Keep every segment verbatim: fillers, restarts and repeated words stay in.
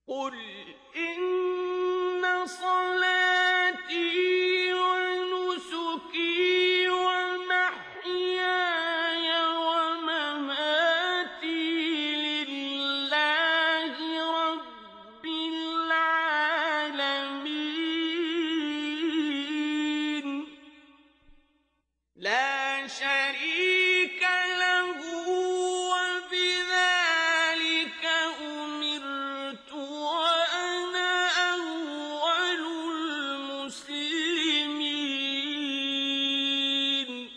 قل إن صلاتي ونسكي ومحياي ومماتي لله رب العالمين لا شريك له وبذلك أمرت وأنا أول المسلمين.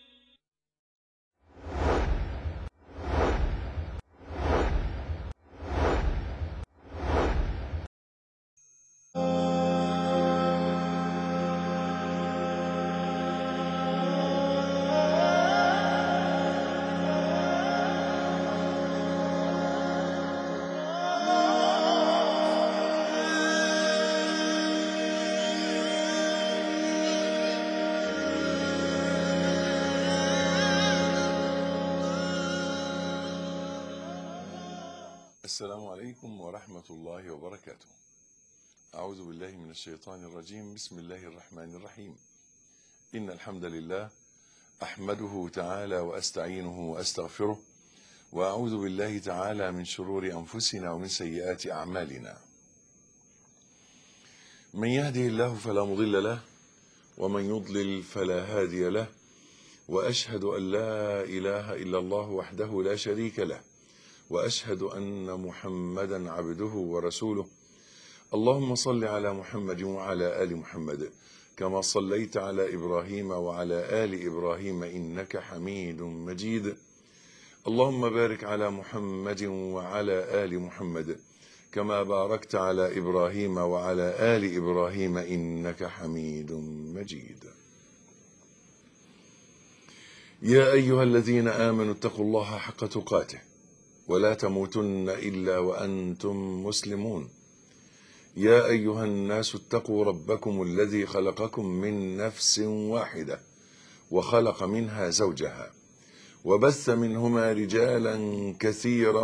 السلام عليكم ورحمة الله وبركاته. أعوذ بالله من الشيطان الرجيم. بسم الله الرحمن الرحيم. إن الحمد لله أحمده تعالى وأستعينه وأستغفره، وأعوذ بالله تعالى من شرور أنفسنا ومن سيئات أعمالنا. من يهده الله فلا مضل له، ومن يضلل فلا هادي له، وأشهد أن لا إله إلا الله وحده لا شريك له، وأشهد أن محمدا عبده ورسوله. اللهم صل على محمد وعلى آل محمد كما صليت على إبراهيم وعلى آل إبراهيم إنك حميد مجيد. اللهم بارك على محمد وعلى آل محمد كما باركت على إبراهيم وعلى آل إبراهيم إنك حميد مجيد. يا أيها الذين آمنوا اتقوا الله حق تقاته ولا تموتن إلا وأنتم مسلمون. يا أيها الناس اتقوا ربكم الذي خلقكم من نفس واحدة وخلق منها زوجها وبث منهما رجالا كثيرا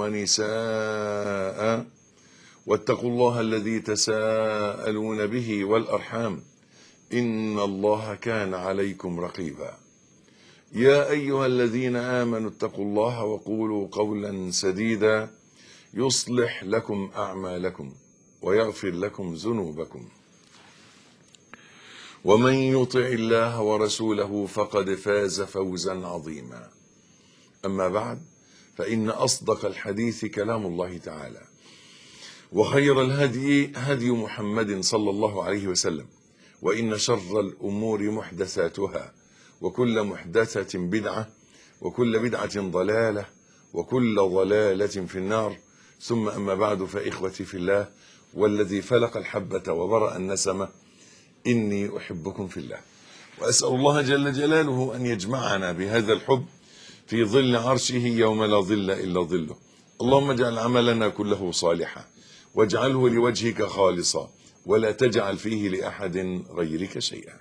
ونساء، واتقوا الله الذي تساءلون به والأرحام إن الله كان عليكم رقيبا. يا أيها الذين آمنوا اتقوا الله وقولوا قولا سديدا يصلح لكم أعمالكم ويغفر لكم ذنوبكم، ومن يطع الله ورسوله فقد فاز فوزا عظيما. أما بعد، فإن أصدق الحديث كلام الله تعالى، وخير الهدي هدي محمد صلى الله عليه وسلم، وإن شر الأمور محدثاتها، وكل محدثة بدعة، وكل بدعة ضلالة، وكل ضلالة في النار. ثم أما بعد، فإخوتي في الله والذي فلق الحبة وبرأ النسمة، إني أحبكم في الله، وأسأل الله جل جلاله أن يجمعنا بهذا الحب في ظل عرشه يوم لا ظل إلا ظله. اللهم اجعل عملنا كله صالحا، واجعله لوجهك خالصا، ولا تجعل فيه لأحد غيرك شيئا.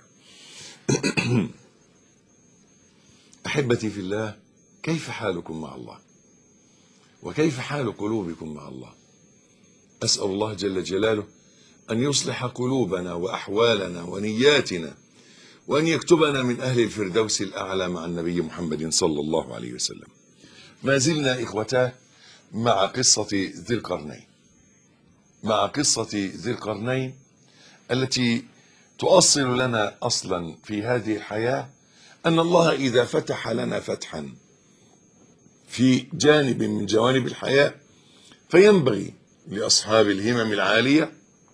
أحبتي في الله، كيف حالكم مع الله؟ وكيف حال قلوبكم مع الله؟ أسأل الله جل جلاله أن يصلح قلوبنا وأحوالنا ونياتنا، وأن يكتبنا من أهل الفردوس الأعلى مع النبي محمد صلى الله عليه وسلم. ما زلنا إخوتاه مع قصة ذي القرنين، مع قصة ذي القرنين التي تؤصل لنا أصلا في هذه الحياة أن الله إذا فتح لنا فتحا في جانب من جوانب الحياة، فينبغي لأصحاب الهمم العالية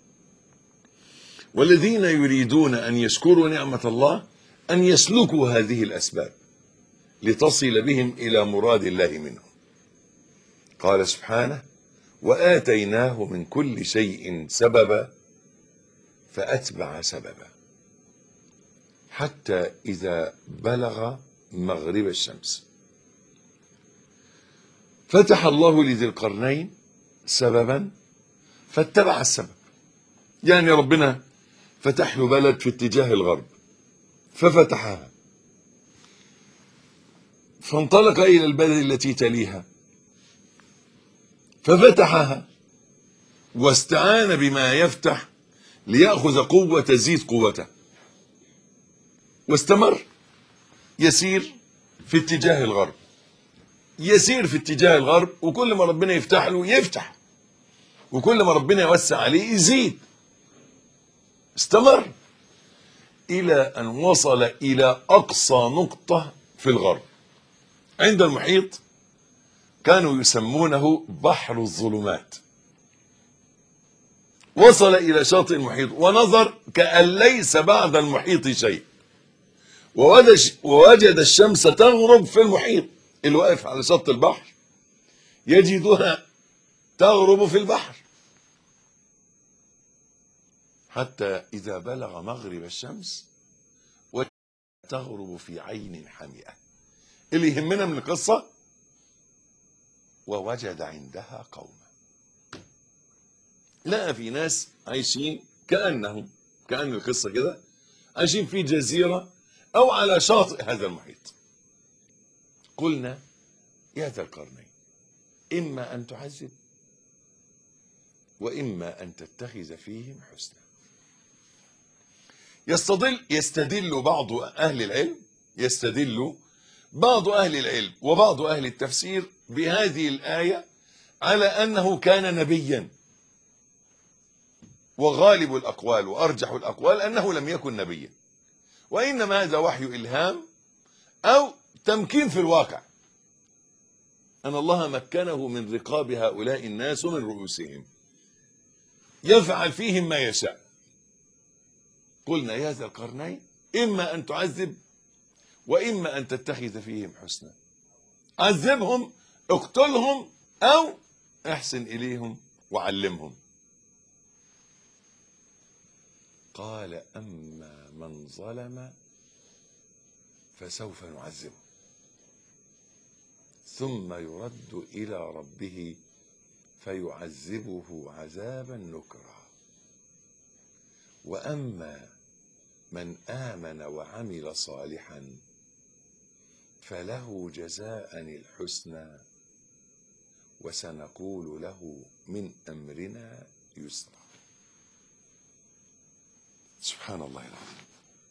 والذين يريدون أن يشكروا نعمة الله أن يسلكوا هذه الأسباب لتصل بهم إلى مراد الله منهم. قال سبحانه: وآتيناه من كل شيء سببا فأتبع سببا حتى إذا بلغ مغرب الشمس. فتح الله لذي القرنين سببا فاتبع السبب، يعني ربنا فتح له بلد في اتجاه الغرب ففتحها، فانطلق إلى البلد التي تليها ففتحها، واستعان بما يفتح ليأخذ قوة تزيد قوته، واستمر يسير في اتجاه الغرب، يسير في اتجاه الغرب، وكل ما ربنا يفتح له يفتح، وكل ما ربنا يوسع عليه يزيد. استمر إلى أن وصل إلى أقصى نقطة في الغرب عند المحيط، كانوا يسمونه بحر الظلمات. وصل إلى شاطئ المحيط ونظر كأن ليس بعد المحيط شيء، ووجد الشمس تغرب في المحيط. اللي واقف على شط البحر يجدها تغرب في البحر، حتى إذا بلغ مغرب الشمس وتغرب في عين حمئة. اللي يهمنا من القصة ووجد عندها قوما. لقى في ناس عايشين كأنهم كأن القصة كده عايشين في جزيرة أو على شاطئ هذا المحيط. قلنا يا ذا القرنين إما أن تعذب وإما أن تتخذ فيهم حسنا. يستدل يستدل بعض أهل العلم يستدل بعض أهل العلم وبعض أهل التفسير بهذه الآية على أنه كان نبيا، وغالب الأقوال وأرجح الأقوال أنه لم يكن نبيا، وإنما هذا وحي إلهام أو تمكين في الواقع، أن الله مكنه من رقاب هؤلاء الناس ومن رؤوسهم، يفعل فيهم ما يشاء. قلنا يا ذا القرنين إما أن تعذب وإما أن تتخذ فيهم حسنا. عذبهم، اقتلهم، أو احسن إليهم وعلمهم. قال أما من ظلم فسوف نعذبه ثم يرد إلى ربه فيعذبه عذابا نكرا، وأما من آمن وعمل صالحا فله جزاء الحسنى وسنقول له من أمرنا يسرا. سبحان الله العظيم.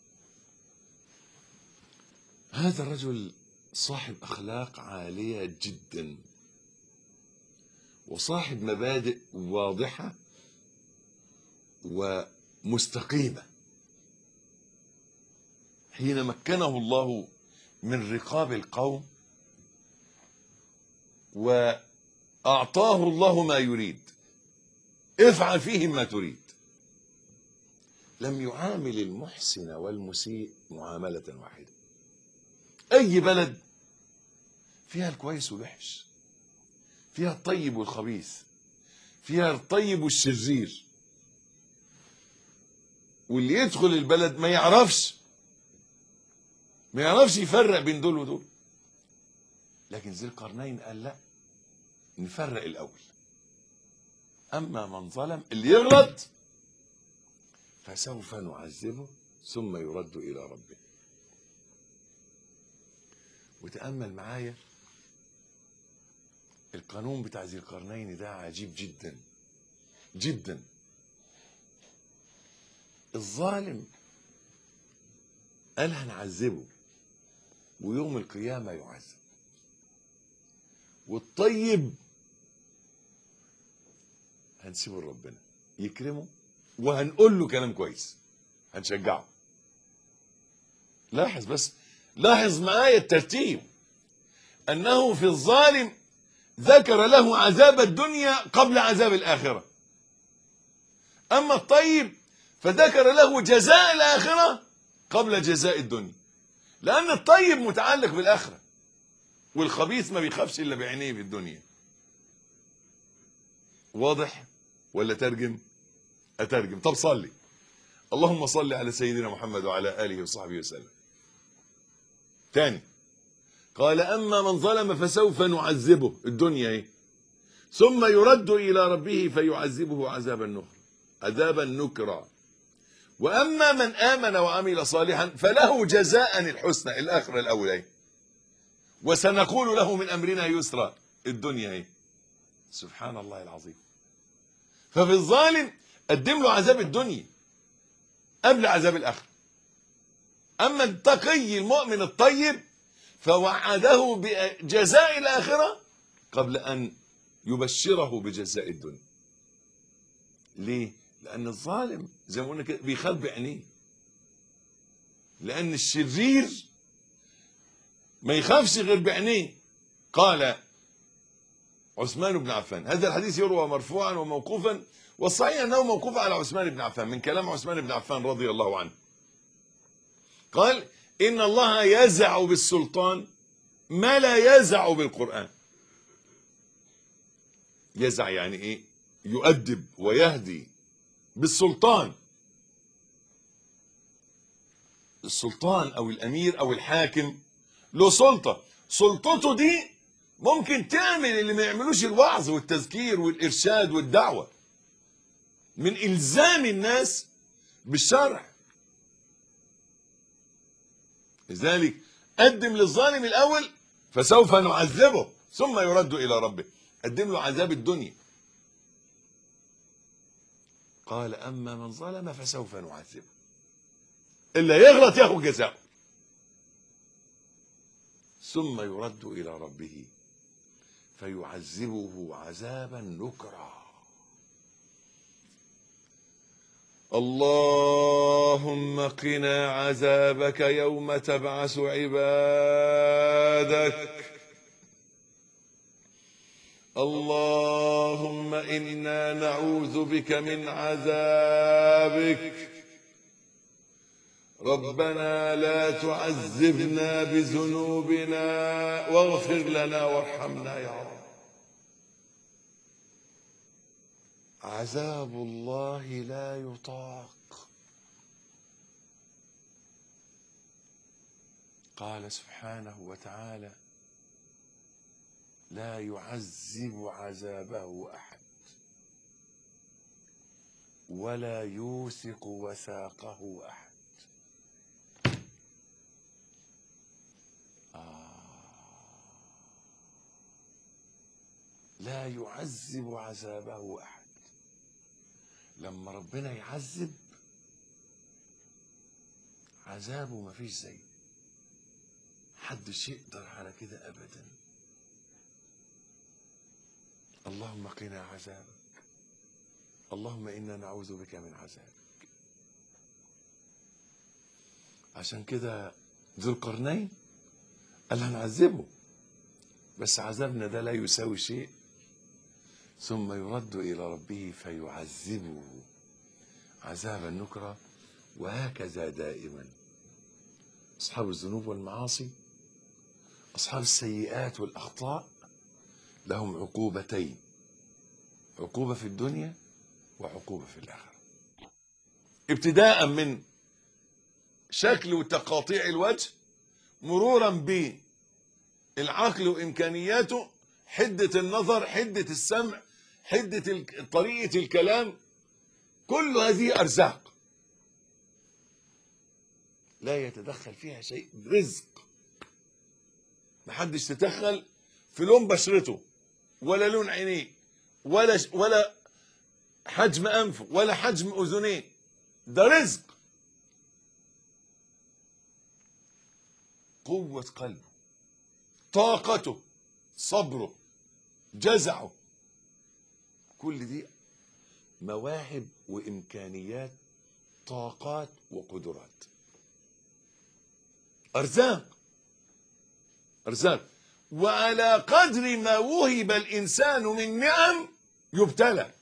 هذا الرجل صاحب أخلاق عالية جدا، وصاحب مبادئ واضحة ومستقيمة. حين مكنه الله من رقاب القوم وأعطاه الله ما يريد، افعل فيهم ما تريد، لم يعامل المحسن والمسيء معاملة واحدة. أي بلد فيها الكويس والوحش، فيها الطيب والخبيث، فيها الطيب والشرير، واللي يدخل البلد ما يعرفش ما يعرفش يفرق بين دول ودول. لكن ذي القرنين قال لا، نفرق الأول. أما من ظلم، اللي يغلط، فسوف نعذبه ثم يرد إلى ربه. وتأمل معايا القانون بتاع ذي القرنين ده، عجيب جدا جدا. الظالم قال هنعذبه ويوم القيامة يعذب، والطيب هنسيبه لربنا يكرمه وهنقول له كلام كويس، هنشجعه. لاحظ بس، لاحظ معايا الترتيب، أنه في الظالم ذكر له عذاب الدنيا قبل عذاب الآخرة، أما الطيب فذكر له جزاء الآخرة قبل جزاء الدنيا، لأن الطيب متعلق بالآخرة، والخبيث ما بيخافش إلا بعينيه في الدنيا. واضح ولا ترجم؟ أترجم. طب صلي. اللهم صل على سيدنا محمد وعلى آله وصحبه وسلم. تاني، قال أما من ظلم فسوف نعذبه، الدنيا ايه، ثم يرد إلى ربه فيعذبه عذابا نكرا عذابا نكرا وأما من آمن وعمل صالحا فله جزاء الحسنى، الآخرة الأولى ايه، وسنقول له من أمرنا يسرا، الدنيا ايه. سبحان الله العظيم. ففي الظالم قدم له عذاب الدنيا قبل عذاب الآخرة. أما التقي المؤمن الطيب فوعده بجزاء الآخرة قبل أن يبشره بجزاء الدنيا. ليه؟ لأن الظالم زي ما قلنا كده بيخاف بعينيه، لأن الشرير ما يخافش غير بعينيه. قال عثمان بن عفان، هذا الحديث يروى مرفوعا وموقوفا، والصحيح أنه موقوف على عثمان بن عفان من كلام عثمان بن عفان رضي الله عنه. قال إن الله يزع بالسلطان ما لا يزع بالقرآن. يزع يعني إيه؟ يؤدب ويهدي بالسلطان. السلطان أو الأمير أو الحاكم له سلطة، سلطته دي ممكن تعمل اللي ما يعملوش الوعظ والتذكير والإرشاد والدعوة من إلزام الناس بالشرع. لذلك قدم للظالم الأول فسوف نعذبه ثم يرد إلى ربه، قدم له عذاب الدنيا. قال أما من ظلم فسوف نعذبه، إلا يغلط ياخد جزاءه ثم يرد إلى ربه فيعذبه عذابا نكرا. اللهم قنا عذابك يوم تبعث عبادك. اللهم إنا نعوذ بك من عذابك. ربنا لا تعذبنا بذنوبنا واغفر لنا وارحمنا يا رب. عذاب الله لا يطاق. قال سبحانه وتعالى لا يعذب عذابه أحد ولا يوثق وثاقه أحد. لا يعذب عذابه أحد. لما ربنا يعذب عذابه ما فيش زي حدش يقدر على كده أبدا. اللهم قنا عذابك. اللهم إنا نعوذ بك من عذابك. عشان كده ذو القرنين قال هنعذبه بس عذابنا ده لا يساوي شيء ثم يرد إلى ربه فيعذبه عذابا نكرا. وهكذا دائما أصحاب الذنوب والمعاصي، أصحاب السيئات والأخطاء لهم عقوبتين، عقوبة في الدنيا وعقوبة في الآخرة. ابتداء من شكل وتقاطيع الوجه مرورا بالعقل وإمكانياته، حدة النظر، حدة السمع، حدة طريقة الكلام، كل هذه أرزاق لا يتدخل فيها شيء. رزق محدش تدخل في لون بشرته ولا لون عينيه ولا ولا حجم أنفه ولا حجم أذنيه، ده رزق. قوة قلبه، طاقته، صبره، جزعه، كل دي مواهب وإمكانيات، طاقات وقدرات، أرزاق أرزاق. وعلى قدر ما وهب الإنسان من نعم يبتلى.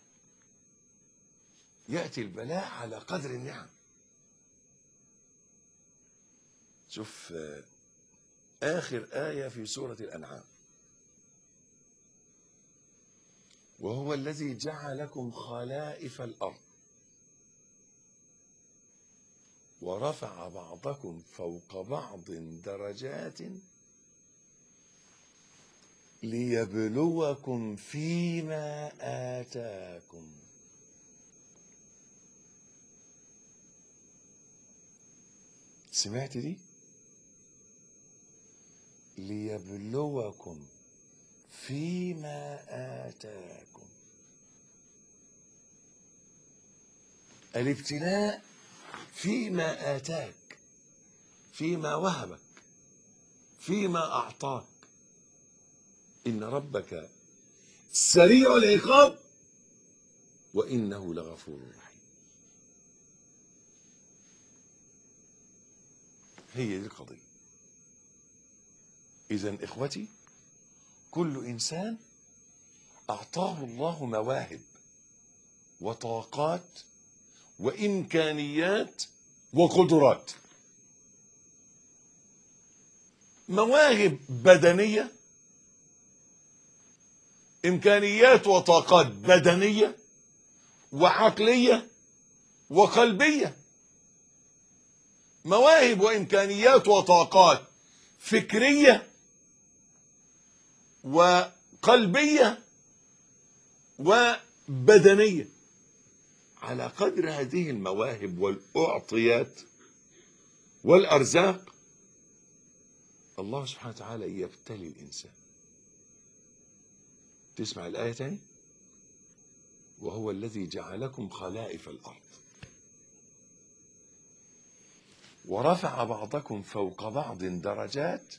يأتي البلاء على قدر النعم. شوف آخر آية في سورة الأنعام: وهو الذي جعلكم خلائف الأرض ورفع بعضكم فوق بعض درجات ليبلوكم فيما آتاكم. سمعت دي؟ ليبلوكم فيما آتاكم. الابتلاء فيما آتاك، فيما وهبك، فيما أعطاك. إن ربك سريع العقاب وإنه لغفور رحيم. هي دي القضية. إذن إخوتي، كل إنسان أعطاه الله مواهب وطاقات وإمكانيات وقدرات. مواهب بدنية، إمكانيات وطاقات بدنية وعقلية وقلبية. مواهب وإمكانيات وطاقات فكرية وقلبية وبدنية. على قدر هذه المواهب والأعطيات والأرزاق الله سبحانه وتعالى يبتلي الإنسان. تسمع الآية تاني؟ وهو الذي جعلكم خلائف الأرض ورفع بعضكم فوق بعض درجات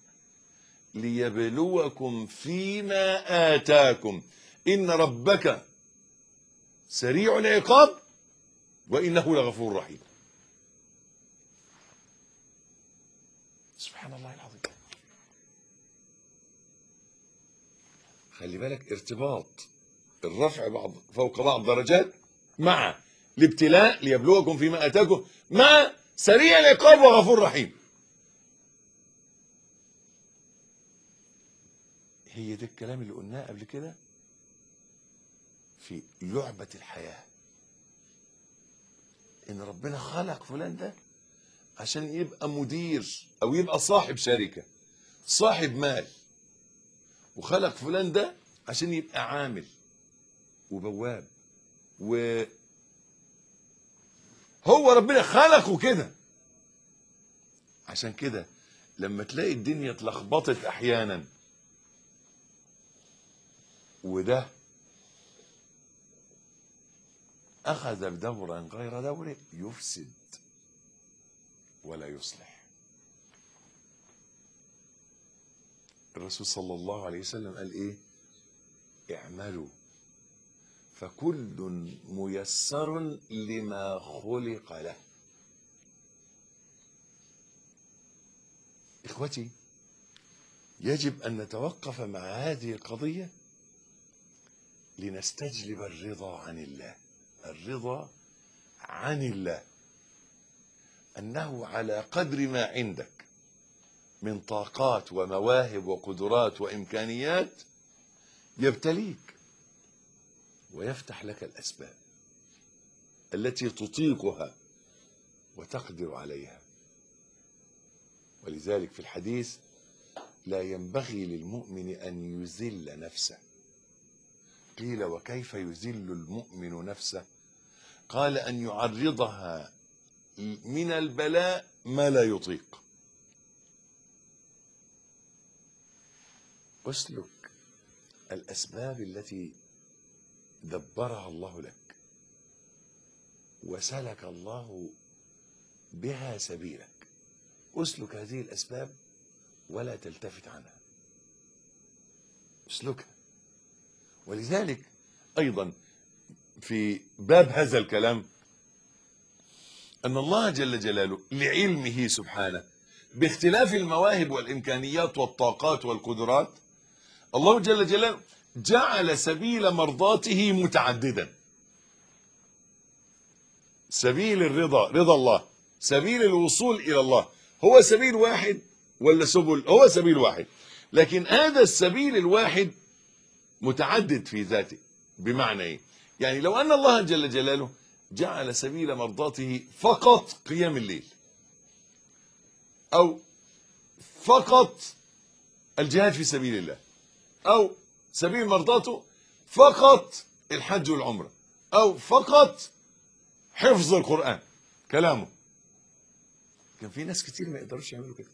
ليبلوكم فيما آتاكم إن ربك سريع العقاب وإنه لغفور رحيم. سبحان الله العظيم. خلي بالك ارتباط الرفع بعض فوق بعض درجات مع الابتلاء ليبلوكم فيما آتاكم مع سريع العقاب وغفور رحيم. هي ده الكلام اللي قلناه قبل كده في لعبة الحياة، إن ربنا خلق فلان ده عشان يبقى مدير أو يبقى صاحب شركة، صاحب مال، وخلق فلان ده عشان يبقى عامل وبواب، وهو ربنا خلقه كده. عشان كده لما تلاقي الدنيا اتلخبطت أحيانا وده أخذ بدورا غير دوره يفسد ولا يصلح. الرسول صلى الله عليه وسلم قال إيه؟ اعملوا فكل ميسر لما خلق له. إخوتي، يجب أن نتوقف مع هذه القضية لنستجلب الرضا عن الله. الرضا عن الله أنه على قدر ما عندك من طاقات ومواهب وقدرات وإمكانيات يبتليك ويفتح لك الأسباب التي تطيقها وتقدر عليها. ولذلك في الحديث لا ينبغي للمؤمن أن يذل نفسه. قيل وكيف يذل المؤمن نفسه؟ قال أن يعرضها من البلاء ما لا يطيق. اسلك الأسباب التي دبرها الله لك وسلك الله بها سبيلك. اسلك هذه الأسباب ولا تلتفت عنها، اسلكها. ولذلك أيضا في باب هذا الكلام أن الله جل جلاله لعلمه سبحانه باختلاف المواهب والإمكانيات والطاقات والقدرات، الله جل جلاله جعل سبيل مرضاته متعددا. سبيل الرضا، رضا الله، سبيل الوصول إلى الله هو سبيل واحد ولا سبل؟ هو سبيل واحد، لكن هذا السبيل الواحد متعدد في ذاته. بمعنى ايه؟ يعني لو ان الله جل جلاله جعل سبيل مرضاته فقط قيام الليل، او فقط الجهاد في سبيل الله، او سبيل مرضاته فقط الحج والعمرة، او فقط حفظ القرآن كلامه، كان في ناس كتير ما يقدروش يعملوا كده.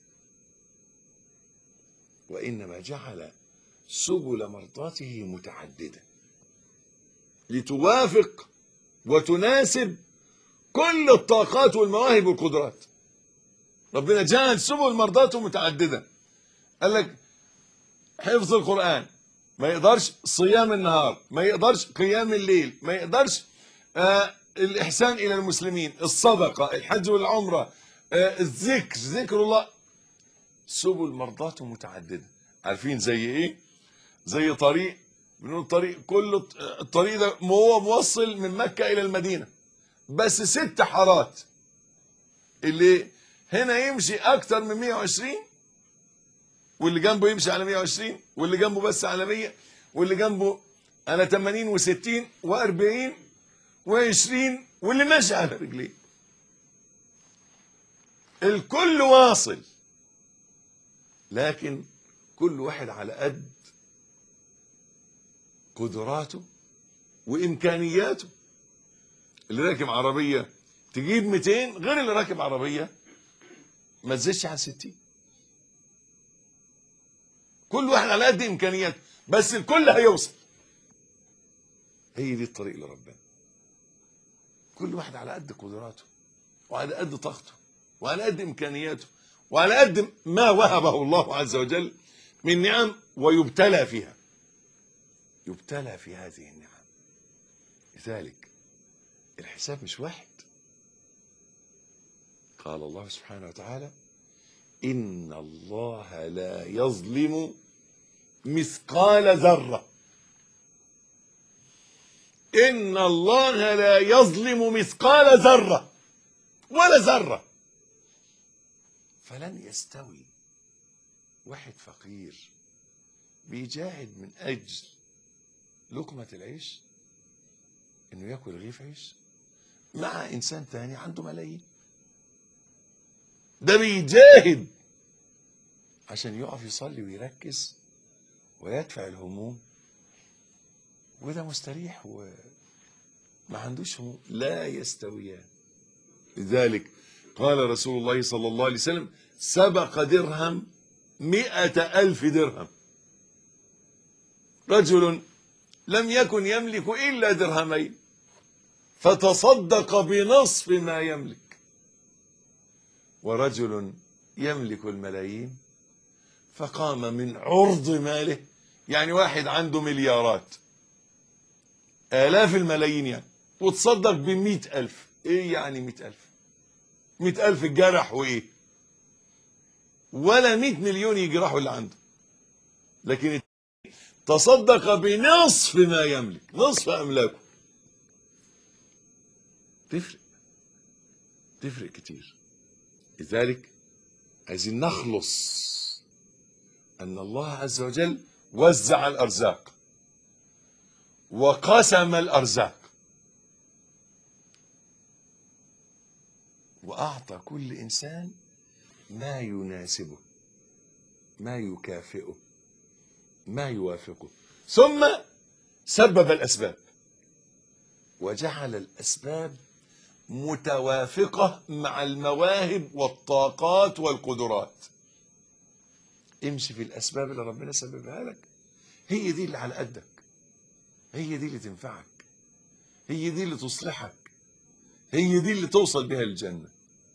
وإنما جعل سبل مرضاته متعددة لتوافق وتناسب كل الطاقات والمواهب والقدرات. ربنا جعل سبل مرضاته متعددة. قال لك حفظ القرآن ما يقدرش، صيام النهار ما يقدرش، قيام الليل ما يقدرش، آه الإحسان إلى المسلمين، الصدقة، الحج والعمرة، آه الذكر، ذكر الله. سبل مرضاته متعددة. عارفين زي إيه؟ زي طريق، بنقول طريق، كل الطريق ده هو موصل من مكة إلى المدينة، بس ست حارات، اللي هنا يمشي أكتر من مية وعشرين، واللي جنبه يمشي على مية وعشرين، واللي جنبه بس على مية، واللي جنبه على ثمانين وستين وأربعين وعشرين، واللي ماشي على رجليه. الكل واصل، لكن كل واحد على قد قدراته وإمكانياته. اللي راكب عربية تجيب مئتين غير اللي راكب عربية ما تزيدش عن ستين. كل واحد على قد إمكانياته، بس الكل هيوصل. هي دي الطريق لربنا. كل واحد على قد قدراته وعلى قد طاقته وعلى قد إمكانياته وعلى قد ما وهبه الله عز وجل من نعم، ويبتلى فيها. يبتلى في هذه النعم. لذلك الحساب مش واحد. قال الله سبحانه وتعالى: إن الله لا يظلم مثقال ذرة. إن الله لا يظلم مثقال ذرة ولا ذرة. فلن يستوي واحد فقير بيجاهد من أجل لقمة العيش، إنه يأكل رغيف عيش، مع إنسان تاني عنده ملايين. ده بيجاهد عشان يقف يصلي ويركز ويدفع الهموم، وده مستريح وما عندوش هموم. لا يستويان. لذلك قال رسول الله صلى الله عليه وسلم: سبق درهم مئة ألف درهم. رجل لم يكن يملك إلا درهمين فتصدق بنصف ما يملك، ورجل يملك الملايين فقام من عرض ماله، يعني واحد عنده مليارات، آلاف الملايين يعني، وتصدق بمئة ألف. إيه يعني مئة ألف؟ مئة ألف الجرح وإيه؟ ولا مئة مليون يجرحوا اللي عنده، لكن تصدق بنصف ما يملك، نصف أملاكه. تفرق، تفرق كتير. لذلك عايزين نخلص أن الله عز وجل وزع الأرزاق وقسم الأرزاق وأعطى كل إنسان ما يناسبه، ما يكافئه، ما يوافقه، ثم سبب الأسباب وجعل الأسباب متوافقة مع المواهب والطاقات والقدرات. امشي في الأسباب اللي ربنا سببها لك، هي دي اللي على قدك، هي دي اللي تنفعك، هي دي اللي تصلحك، هي دي اللي توصل بها الجنة.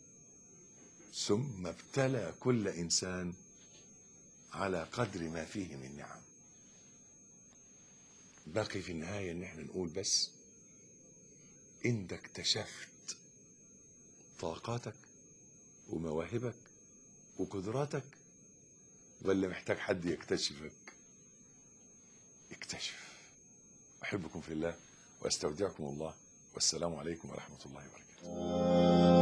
ثم ابتلى كل إنسان على قدر ما فيه من نعم. باقي في النهاية ان احنا نقول بس: انت اكتشفت طاقاتك ومواهبك وقدراتك، ولا محتاج حد يكتشفك؟ اكتشف. احبكم في الله واستودعكم الله، والسلام عليكم ورحمة الله وبركاته.